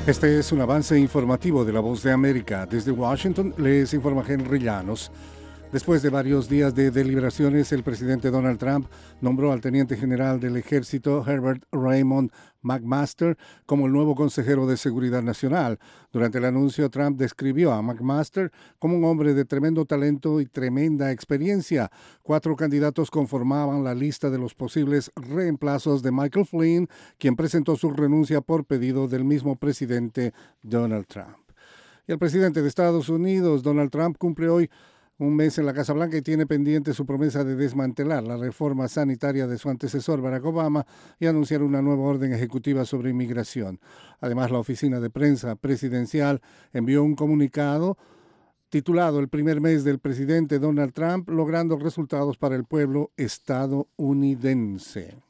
Este es un avance informativo de La Voz de América. Desde Washington les informa Henry Llanos. Después de varios días de deliberaciones, el presidente Donald Trump nombró al teniente general del ejército Herbert Raymond McMaster como el nuevo consejero de Seguridad Nacional. Durante el anuncio, Trump describió a McMaster como un hombre de tremendo talento y tremenda experiencia. 4 candidatos conformaban la lista de los posibles reemplazos de Michael Flynn, quien presentó su renuncia por pedido del mismo presidente Donald Trump. Y el presidente de Estados Unidos, Donald Trump, cumple hoy un mes en la Casa Blanca y tiene pendiente su promesa de desmantelar la reforma sanitaria de su antecesor Barack Obama y anunciar una nueva orden ejecutiva sobre inmigración. Además, la oficina de prensa presidencial envió un comunicado titulado El primer mes del presidente Donald Trump, logrando resultados para el pueblo estadounidense.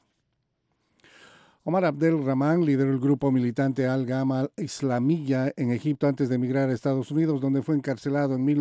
Omar Abdel Rahman lideró el grupo militante Al-Gamal Islamiyya en Egipto antes de emigrar a Estados Unidos, donde fue encarcelado en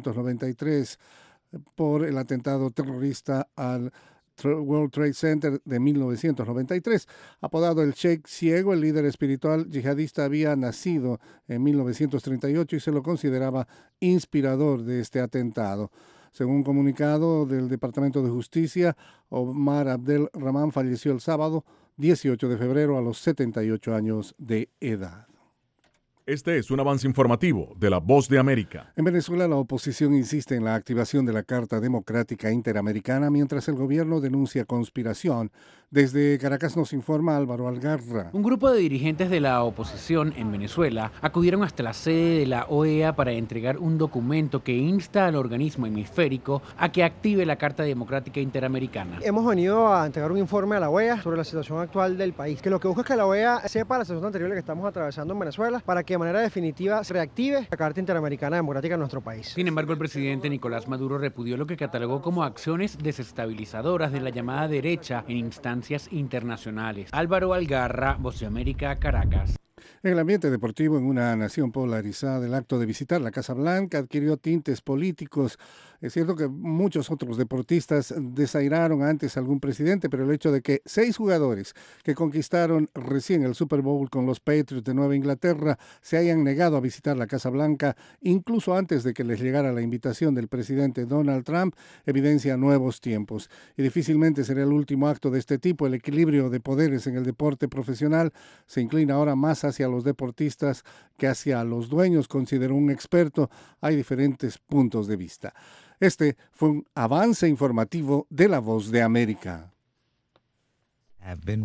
1993 por el atentado terrorista al World Trade Center de 1993. Apodado el Sheikh Ciego, el líder espiritual yihadista había nacido en 1938 y se lo consideraba inspirador de este atentado. Según un comunicado del Departamento de Justicia, Omar Abdel Rahman falleció el sábado 18 de febrero a los 78 años de edad. Este es un avance informativo de La Voz de América. En Venezuela, la oposición insiste en la activación de la Carta Democrática Interamericana, mientras el gobierno denuncia conspiración. Desde Caracas nos informa Álvaro Algarra. Un grupo de dirigentes de la oposición en Venezuela acudieron hasta la sede de la OEA para entregar un documento que insta al organismo hemisférico a que active la Carta Democrática Interamericana. Hemos venido a entregar un informe a la OEA sobre la situación actual del país, que lo que busca es que la OEA sepa la situación tan terrible que estamos atravesando en Venezuela para que de manera definitiva se reactive la Carta Interamericana Democrática en nuestro país. Sin embargo, el presidente Nicolás Maduro repudió lo que catalogó como acciones desestabilizadoras de la llamada derecha en instancias internacionales. Álvaro Algarra, Voz de América, Caracas. En el ambiente deportivo, en una nación polarizada, el acto de visitar la Casa Blanca adquirió tintes políticos. Es cierto que muchos otros deportistas desairaron antes a algún presidente, pero el hecho de que 6 jugadores que conquistaron recién el Super Bowl con los Patriots de Nueva Inglaterra se hayan negado a visitar la Casa Blanca, incluso antes de que les llegara la invitación del presidente Donald Trump, evidencia nuevos tiempos. Y difícilmente será el último acto de este tipo. El equilibrio de poderes en el deporte profesional se inclina ahora más hacia los deportistas que hacia los dueños, consideró un experto. Hay diferentes puntos de vista. Este fue un avance informativo de La Voz de América.